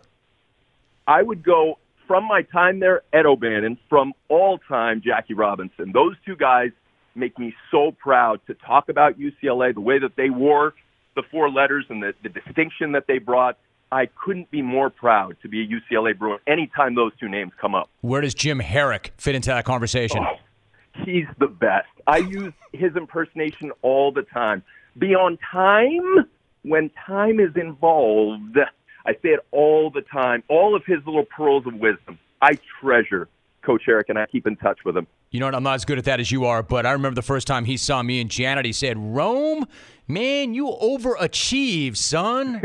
Speaker 10: I would go from my time there, Ed O'Bannon, from all time, Jackie Robinson. Those 2 guys make me so proud to talk about UCLA, the way that they wore the 4 letters and the distinction that they brought. I couldn't be more proud to be a UCLA Bruin anytime those 2 names come up.
Speaker 1: Where does Jim Herrick fit into that conversation?
Speaker 10: Oh, he's the best. I use his impersonation all the time. Be on time when time is involved. I say it all the time. All of his little pearls of wisdom. I treasure Coach Herrick, and I keep in touch with him.
Speaker 1: You know what? I'm not as good at that as you are, but I remember the first time he saw me and Janet, he said, Rome, man, you overachieve, son.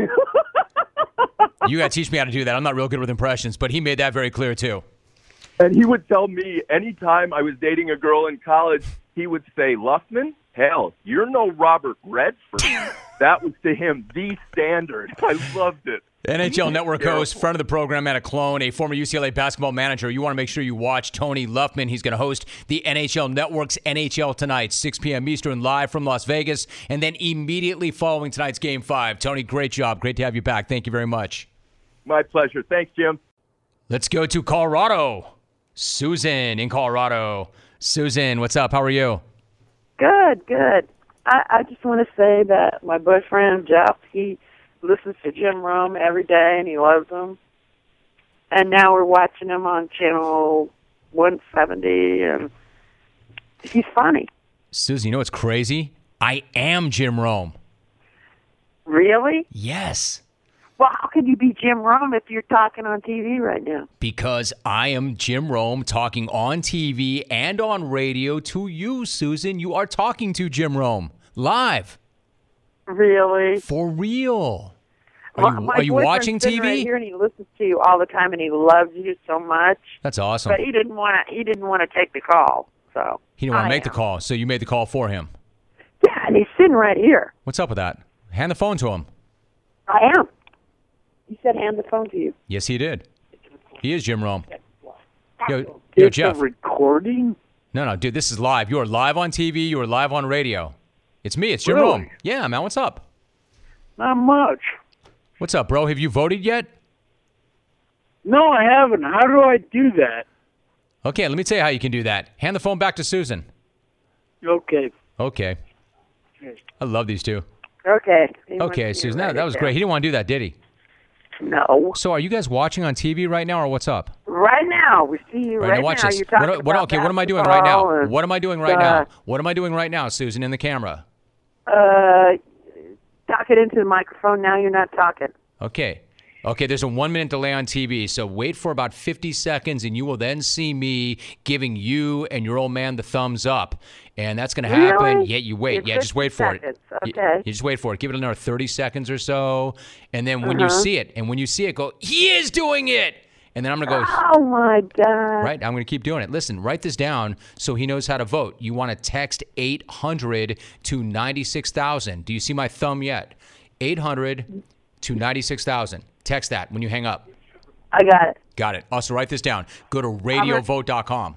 Speaker 1: You got to teach me how to do that. I'm not real good with impressions, but he made that very clear, too.
Speaker 10: And he would tell me anytime I was dating a girl in college, he would say, Luffman, hell, you're no Robert Redford. That was to him the standard. I loved it.
Speaker 1: NHL Network host, friend of the program, Matt Clone, a former UCLA basketball manager. You want to make sure you watch Tony Luffman. He's going to host the NHL Network's NHL Tonight, 6 p.m. Eastern, live from Las Vegas, and then immediately following tonight's Game 5. Tony, great job. Great to have you back. Thank you very much.
Speaker 10: My pleasure. Thanks, Jim.
Speaker 1: Let's go to Colorado. Susan in Colorado. Susan, what's up? How are you?
Speaker 11: Good, good. I just want to say that my boyfriend, Jeff, he listens to Jim Rome every day, and he loves him. And now we're watching him on channel 170, and he's funny.
Speaker 1: Susan, you know what's crazy? I am Jim Rome.
Speaker 11: Really?
Speaker 1: Yes.
Speaker 11: Well, how can you be Jim Rome if you're talking on TV right now?
Speaker 1: Because I am Jim Rome talking on TV and on radio to you, Susan. You are talking to Jim Rome live.
Speaker 11: Really?
Speaker 1: For real. Are you watching TV?
Speaker 11: Right here, and he listens to you all the time, and he loves you so much.
Speaker 1: That's awesome.
Speaker 11: But he didn't want to take the call, so
Speaker 1: he didn't want to make the call. So you made the call for him.
Speaker 11: Yeah, and he's sitting right here.
Speaker 1: What's up with that? Hand the phone to him.
Speaker 11: I am. He said, "Hand the phone to you."
Speaker 1: Yes, he did. He is Jim Rome. Yo, Jeff.
Speaker 11: A recording?
Speaker 1: No, dude. This is live. You are live on TV. You are live on radio. It's me. It's Jim
Speaker 11: Really?
Speaker 1: Rome. Yeah, man. What's up?
Speaker 11: Not much.
Speaker 1: What's up, bro? Have you voted yet?
Speaker 11: No, I haven't. How do I do that?
Speaker 1: Okay, let me tell you how you can do that. Hand the phone back to Susan.
Speaker 11: Okay.
Speaker 1: Okay. I love these two.
Speaker 11: Okay.
Speaker 1: Okay, Susan. That was great. He didn't want to do that, did he?
Speaker 11: No.
Speaker 1: So are you guys watching on TV right now, or what's up?
Speaker 11: Right now, we see you right
Speaker 1: now. Watch
Speaker 11: now.
Speaker 1: this.
Speaker 11: You're talking about
Speaker 1: Okay, what am I doing right now?
Speaker 11: basketball
Speaker 1: What am I doing right now? What am I doing right now, Susan, in the camera?
Speaker 11: Talk it into the microphone. Now you're not talking.
Speaker 1: Okay. Okay, there's a 1 minute delay on TV, so wait for about 50 seconds, and you will then see me giving you and your old man the thumbs up. And that's going to happen.
Speaker 11: Really?
Speaker 1: Yeah, you wait.
Speaker 11: Give
Speaker 1: Just wait for
Speaker 11: 50
Speaker 1: it.
Speaker 11: seconds. Okay.
Speaker 1: You just wait for it. Give it another 30 seconds or so. And then when you see it, go, he is doing it. And then I'm going to go,
Speaker 11: oh, my God.
Speaker 1: right, I'm going to keep doing it. Listen, write this down so he knows how to vote. You want to text 800 to 96,000. Do you see my thumb yet? 800 to 96,000. Text that when you hang up.
Speaker 11: I got it.
Speaker 1: Got it. Also, write this down. Go to radiovote.com.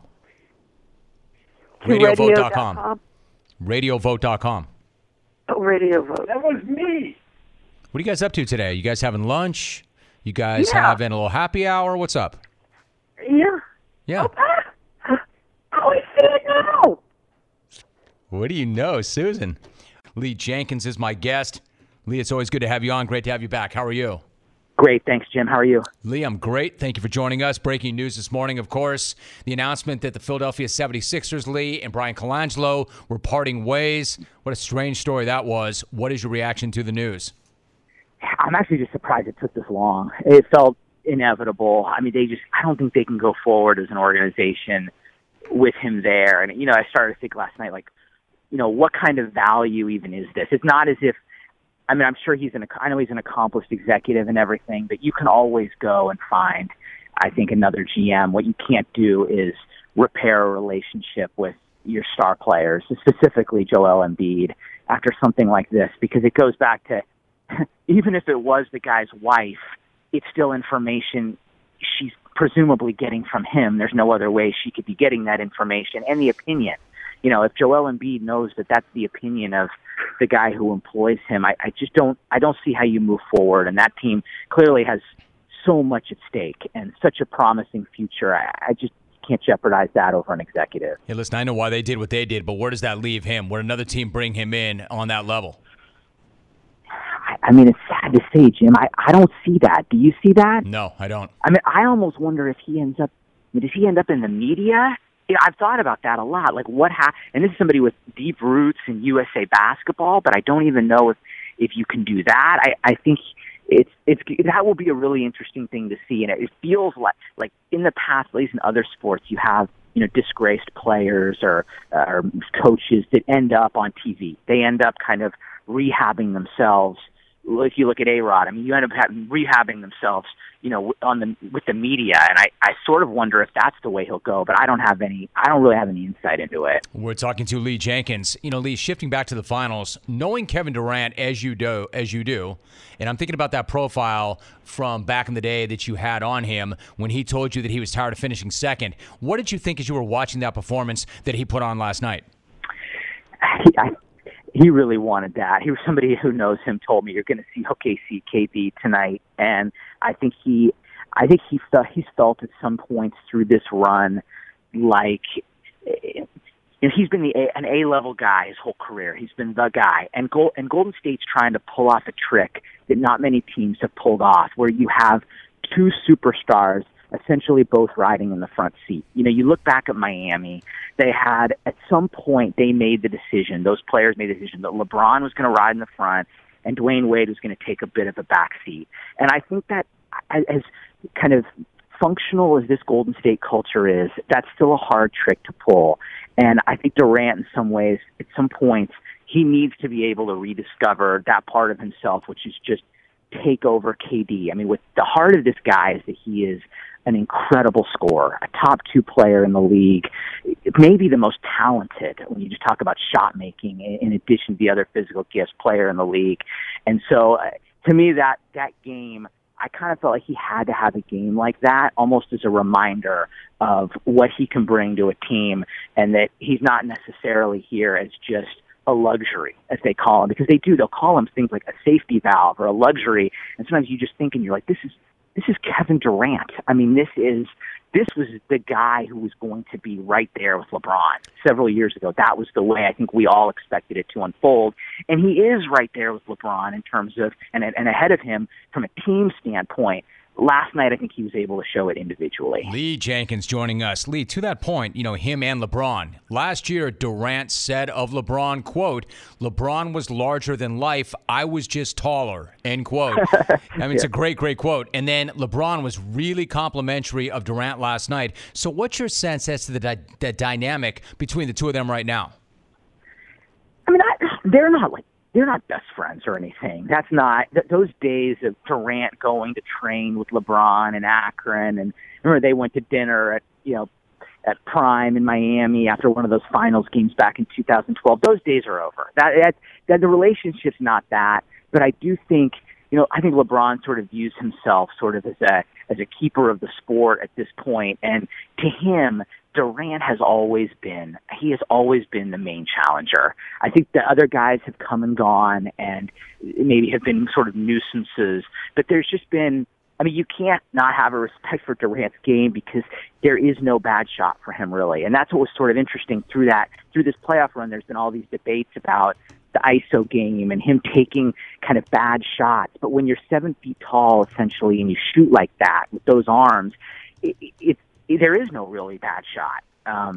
Speaker 11: Radiovote.com.
Speaker 1: Radiovote.com.
Speaker 11: Oh, Radio Vote.
Speaker 10: That was me.
Speaker 1: What are you guys up to today? You guys having lunch? You guys having a little happy hour? What's up?
Speaker 11: Yeah.
Speaker 1: Yeah.
Speaker 11: Oh, we see it now.
Speaker 1: What do you know, Susan? Lee Jenkins is my guest. Lee, it's always good to have you on. Great to have you back. How are you?
Speaker 12: Great. Thanks, Jim. How are you?
Speaker 1: Lee, I'm great. Thank you for joining us. Breaking news this morning, of course, the announcement that the Philadelphia 76ers, Lee, and Brian Colangelo were parting ways. What a strange story that was. What is your reaction to the news?
Speaker 12: I'm actually just surprised it took this long. It felt inevitable. I mean, I don't think they can go forward as an organization with him there. And, I started to think last night, what kind of value even is this? It's not as if, I'm sure I know he's an accomplished executive and everything, but you can always go and find, I think, another GM. What you can't do is repair a relationship with your star players, specifically Joel Embiid, after something like this, because it goes back to, even if it was the guy's wife, it's still information she's presumably getting from him. There's no other way she could be getting that information and the opinion. If Joel Embiid knows that that's the opinion of the guy who employs him, I don't see how you move forward. And that team clearly has so much at stake and such a promising future. I just can't jeopardize that over an executive.
Speaker 1: Hey, listen, I know why they did what they did, but where does that leave him? Would another team bring him in on that level?
Speaker 12: It's sad to say, Jim. I don't see that. Do you see that?
Speaker 1: No, I don't.
Speaker 12: I almost wonder if he ends up, does he end up in the media? I've thought about that a lot. Like, and this is somebody with deep roots in USA basketball, but I don't even know if you can do that. I think that will be a really interesting thing to see. And it feels like in the past, at least in other sports, you have, disgraced players or coaches that end up on TV. They end up kind of rehabbing themselves. If you look at A-Rod, you end up rehabbing themselves, with the media, and I sort of wonder if that's the way he'll go, but I don't really have any insight into it.
Speaker 1: We're talking to Lee Jenkins. Lee, shifting back to the finals, knowing Kevin Durant as you do, and I'm thinking about that profile from back in the day that you had on him when he told you that he was tired of finishing second. What did you think as you were watching that performance that he put on last night?
Speaker 12: He really wanted that. He was somebody who knows him told me, you're going to see OKC KD tonight. And I think he felt at some points through this run like he's been an A-level guy his whole career. He's been the guy. And Golden State's trying to pull off a trick that not many teams have pulled off, where you have two superstars essentially both riding in the front seat. You look back at Miami, they had, at some point, those players made the decision that LeBron was going to ride in the front and Dwayne Wade was going to take a bit of a back seat. And I think that as kind of functional as this Golden State culture is, that's still a hard trick to pull. And I think Durant, in some ways, at some points, he needs to be able to rediscover that part of himself, which is just take over KD. With the heart of this guy is that he is an incredible scorer, a top 2 player in the league, maybe the most talented when you just talk about shot making, in addition to the other physical gifts, player in the league. And so to me, that game, I kind of felt like he had to have a game like that, almost as a reminder of what he can bring to a team, and that he's not necessarily here as just a luxury, as they call him, because they'll call him things like a safety valve or a luxury. And sometimes you just think, and you're like, this Kevin Durant. I mean, this was the guy who was going to be right there with LeBron several years ago. That was the way I think we all expected it to unfold. And he is right there with LeBron in terms of, and ahead of him from a team standpoint. Last night, I think he was able to show it individually.
Speaker 1: Lee Jenkins joining us. Lee, to that point, him and LeBron. Last year, Durant said of LeBron, quote, "LeBron was larger than life. I was just taller," end quote. I mean, it's a great, great quote. And then LeBron was really complimentary of Durant last night. So what's your sense as to the dynamic between the two of them right now?
Speaker 12: I mean, they're not best friends or anything. That's not those days of Durant going to train with LeBron in Akron, and remember they went to dinner at Prime in Miami after one of those finals games back in 2012. Those days are over. That the relationship's not that. But I do think I think LeBron sort of views himself sort of as a keeper of the sport at this point, and to him, Durant has always been the main challenger. I think the other guys have come and gone and maybe have been sort of nuisances, but there's just been, you can't not have a respect for Durant's game because there is no bad shot for him really. And that's what was sort of interesting through this playoff run. There's been all these debates about the ISO game and him taking kind of bad shots. But when you're 7 feet tall essentially and you shoot like that with those arms, there is no really bad shot.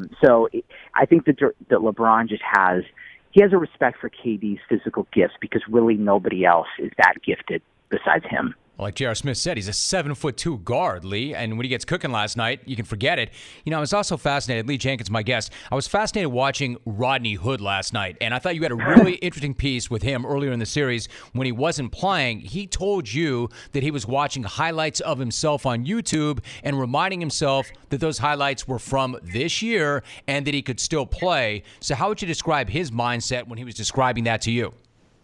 Speaker 12: I think that LeBron just has a respect for KD's physical gifts because really nobody else is that gifted besides him.
Speaker 1: Like J.R. Smith said, he's a 7'2" guard, Lee, and when he gets cooking last night, you can forget it. I was also fascinated, Lee Jenkins, my guest, I was fascinated watching Rodney Hood last night, and I thought you had a really interesting piece with him earlier in the series when he wasn't playing. He told you that he was watching highlights of himself on YouTube and reminding himself that those highlights were from this year and that he could still play. So how would you describe his mindset when he was describing that to you?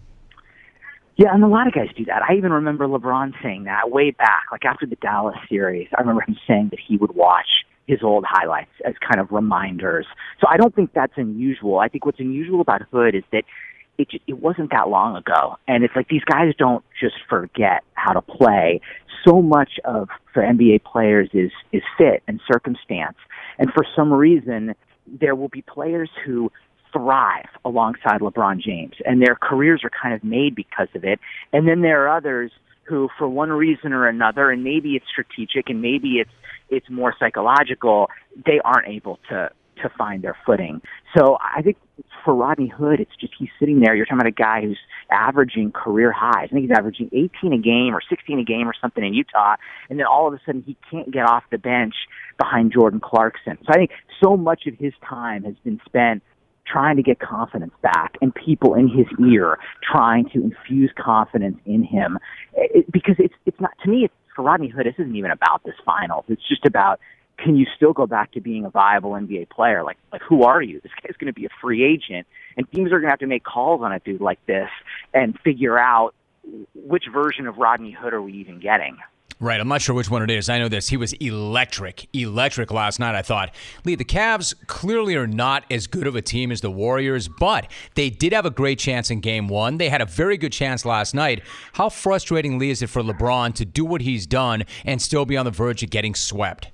Speaker 12: Yeah, and a lot of guys do that. I even remember LeBron saying that way back, like after the Dallas series. I remember him saying that he would watch his old highlights as kind of reminders. So I don't think that's unusual. I think what's unusual about Hood is that it wasn't that long ago. And it's like these guys don't just forget how to play. So much for NBA players is fit and circumstance. And for some reason, there will be players who thrive alongside LeBron James, and their careers are kind of made because of it. And then there are others who, for one reason or another, and maybe it's strategic and maybe it's more psychological, they aren't able to find their footing. So I think for Rodney Hood, it's just he's sitting there. You're talking about a guy who's averaging career highs. I think he's averaging 18 a game or 16 a game or something in Utah, and then all of a sudden he can't get off the bench behind Jordan Clarkson. So I think so much of his time has been spent trying to get confidence back and people in his ear trying to infuse confidence in him. Because it's not, to me, for Rodney Hood, this isn't even about this finals. It's just about, can you still go back to being a viable NBA player? Like who are you? This guy's going to be a free agent, and teams are going to have to make calls on a dude like this and figure out which version of Rodney Hood are we even getting.
Speaker 1: Right, I'm not sure which one it is. I know this. He was electric last night, I thought. Lee, the Cavs clearly are not as good of a team as the Warriors, but they did have a great chance in Game 1. They had a very good chance last night. How frustrating, Lee, is it for LeBron to do what he's done and still be on the verge of getting swept?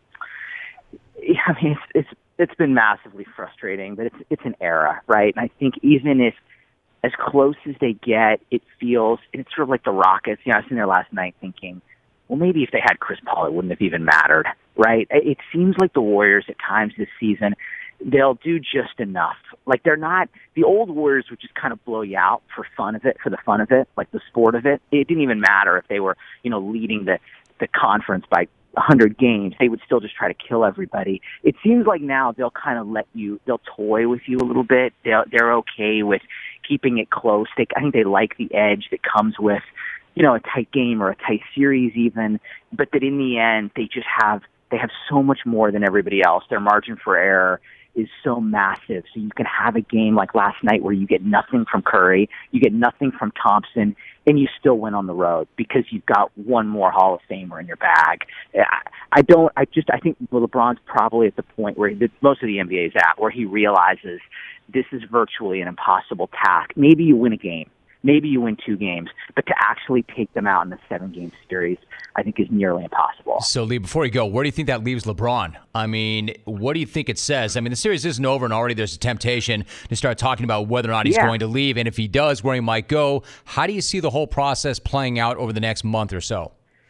Speaker 12: Yeah, I mean, it's been massively frustrating, but it's an era, right? And I think even if as close as they get, it's sort of like the Rockets. I was sitting there last night thinking, well, maybe if they had Chris Paul, it wouldn't have even mattered, right? It seems like the Warriors at times this season, they'll do just enough. Like they're not, the old Warriors would just kind of blow you out for the fun of it, like the sport of it. It didn't even matter if they were, leading the conference by 100 games. They would still just try to kill everybody. It seems like now they'll kind of they'll toy with you a little bit. They're okay with keeping it close. I think they like the edge that comes with, a tight game or a tight series even, but that in the end, they have so much more than everybody else. Their margin for error is so massive. So you can have a game like last night where you get nothing from Curry, you get nothing from Thompson, and you still win on the road because you've got one more Hall of Famer in your bag. I think LeBron's probably at the point where most of the NBA is at, where he realizes this is virtually an impossible task. Maybe you win a game. Maybe you win 2 games, but to actually take them out in the 7-game series, I think is nearly impossible.
Speaker 1: So, Lee, before you go, where do you think that leaves LeBron? I mean, what do you think it says? I mean, the series isn't over, and already there's a temptation to start talking about whether or not he's going to leave, and if he does, where he might go. How do you see the whole process playing out over the next month or so?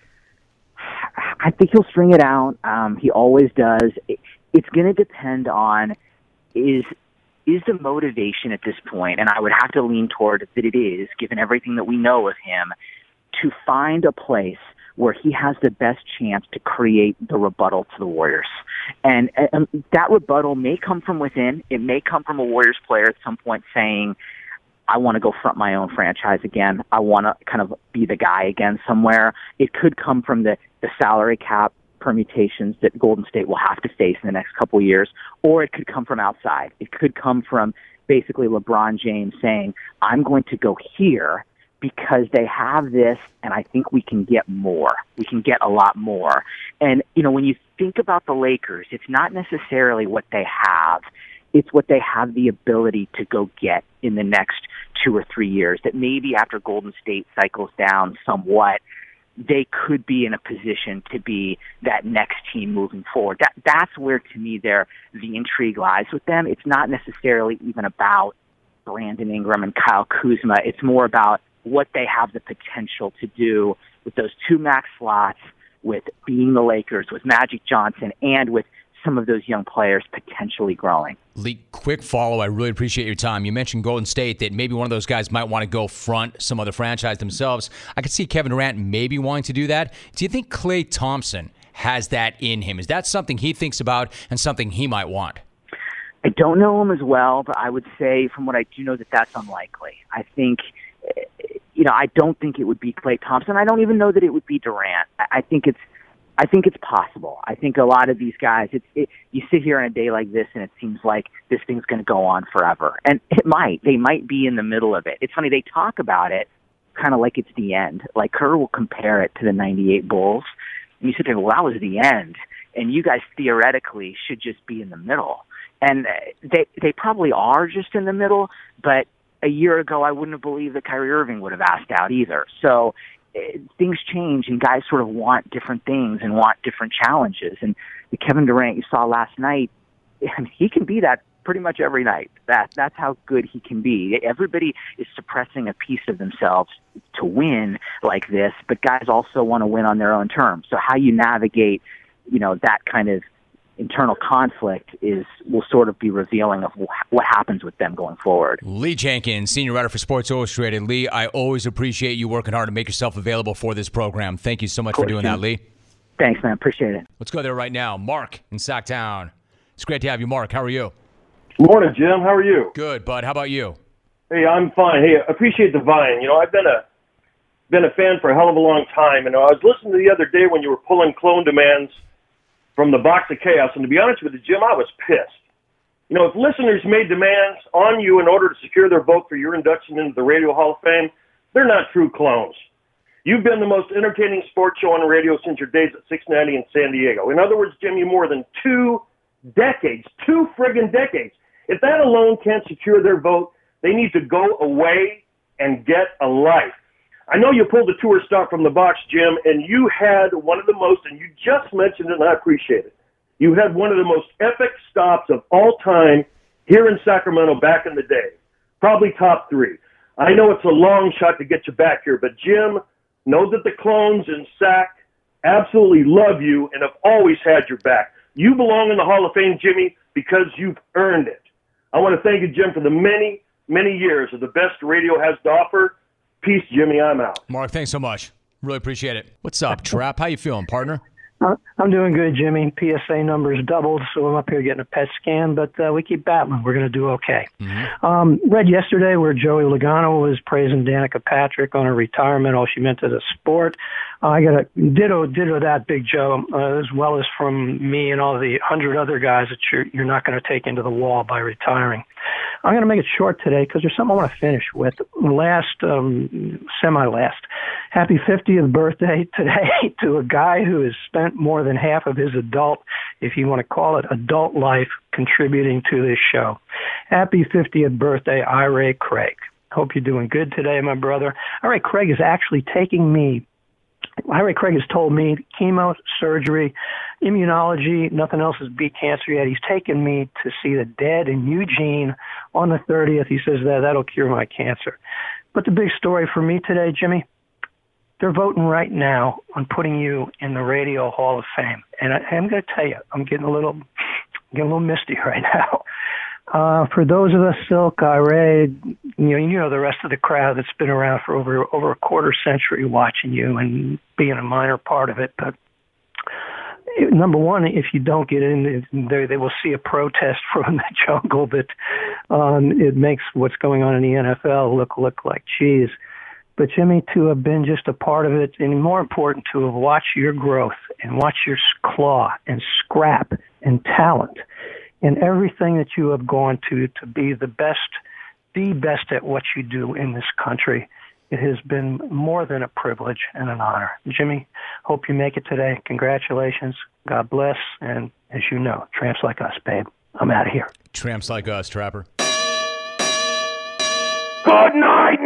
Speaker 12: I think he'll string it out. He always does. It's going to depend on is the motivation at this point, and I would have to lean toward that it is, given everything that we know of him, to find a place where he has the best chance to create the rebuttal to the Warriors. And that rebuttal may come from within. It may come from a Warriors player at some point saying, I want to go front my own franchise again. I want to kind of be the guy again somewhere. It could come from the salary cap permutations that Golden State will have to face in the next couple of years, or it could come from outside. It could come from basically LeBron James saying, I'm going to go here because they have this, and I think we can get more. We can get a lot more. And, you know, when you think about the Lakers, it's not necessarily what they have. It's what they have the ability to go get in the next 2 or 3 years, that maybe after Golden State cycles down somewhat, they could be in a position to be that next team moving forward. That's where, to me, the intrigue lies with them. It's not necessarily even about Brandon Ingram and Kyle Kuzma. It's more about what they have the potential to do with those 2 max slots, with being the Lakers, with Magic Johnson, and with some of those young players potentially growing.
Speaker 1: Lee, quick follow. I really appreciate your time. You mentioned Golden State, that maybe one of those guys might want to go front some other franchise themselves. I could see Kevin Durant maybe wanting to do that. Do you think Klay Thompson has that in him? Is that something he thinks about and something he might want?
Speaker 12: I don't know him as well, but I would say from what I do know that's unlikely. I think, I don't think it would be Klay Thompson. I don't even know that it would be Durant. I think it's possible. I think a lot of these guys, you sit here on a day like this and it seems like this thing's going to go on forever. And it might. They might be in the middle of it. It's funny, they talk about it kind of like it's the end. Like Kerr will compare it to the 98 Bulls. And you sit there, well, that was the end. And you guys theoretically should just be in the middle. And they probably are just in the middle, but a year ago I wouldn't have believed that Kyrie Irving would have asked out either. So things change, and guys sort of want different things and want different challenges. And the Kevin Durant you saw last night, he can be that pretty much every night. That's how good he can be. Everybody is suppressing a piece of themselves to win like this, but guys also want to win on their own terms. So how you navigate, that kind of internal conflict will sort of be revealing of what happens with them going forward.
Speaker 1: Lee Jenkins, senior writer for Sports Illustrated. Lee, I always appreciate you working hard to make yourself available for this program. Thank you so much for doing that, Lee.
Speaker 12: Thanks, man. Appreciate it.
Speaker 1: Let's go there right now. Mark in Sacktown. It's great to have you, Mark. How are you?
Speaker 13: Morning, Jim. How are you?
Speaker 1: Good, bud. How about you?
Speaker 13: Hey, I'm fine. Hey, I appreciate the Vine. I've been a fan for a hell of a long time, and I was listening the other day when you were pulling clone demands from the Box of Chaos, and to be honest with you, Jim, I was pissed. If listeners made demands on you in order to secure their vote for your induction into the Radio Hall of Fame, they're not true clones. You've been the most entertaining sports show on the radio since your days at 690 in San Diego. In other words, Jim, you more than 2 decades, 2 friggin' decades. If that alone can't secure their vote, they need to go away and get a life. I know you pulled a tour stop from the box, Jim, and you had one of the most, and you just mentioned it, and I appreciate it. You had one of the most epic stops of all time here in Sacramento back in the day. Probably top 3. I know it's a long shot to get you back here, but Jim, know that the clones in Sac absolutely love you and have always had your back. You belong in the Hall of Fame, Jimmy, because you've earned it. I want to thank you, Jim, for the many, many years of the best radio has to offer. Peace, Jimmy. I'm out.
Speaker 1: Mark, thanks so much. Really appreciate it. What's up, Trap? How you feeling, partner?
Speaker 14: I'm doing good, Jimmy. PSA numbers doubled, so I'm up here getting a PET scan, but we keep battling. We're going to do okay. Mm-hmm. Read yesterday where Joey Logano was praising Danica Patrick on her retirement, all she meant to the sport. I got a ditto that, Big Joe, as well as from me and all the 100 other guys that you're not going to take into the wall by retiring. I'm going to make it short today because there's something I want to finish with. Semi-last. Happy 50th birthday today to a guy who has spent more than half of his adult, if you want to call it adult life, contributing to this show. Happy 50th birthday, I. Ray Craig. Hope you're doing good today, my brother. All right, Craig is actually taking me. All right, Craig has told me chemo, surgery, immunology, nothing else has beat cancer yet. He's taken me to see the Dead in Eugene on the 30th. He says that'll cure my cancer. But the big story for me today, Jimmy, they're voting right now on putting you in the Radio Hall of Fame. And I'm going to tell you, I'm getting a little misty right now. For those of us, Silk, Ray, you know the rest of the crowd that's been around for over a quarter century watching you and being a minor part of it. But number one, if you don't get in, they will see a protest from the jungle that it makes what's going on in the NFL look like cheese. But Jimmy, to have been just a part of it, and more important, to have watched your growth and watch your claw and scrap and talent and everything that you have gone to be the best at what you do in this country. It has been more than a privilege and an honor. Jimmy, hope you make it today. Congratulations. God bless. And as you know, tramps like us, babe. I'm out of here.
Speaker 1: Tramps like us, Trapper.
Speaker 15: Good night,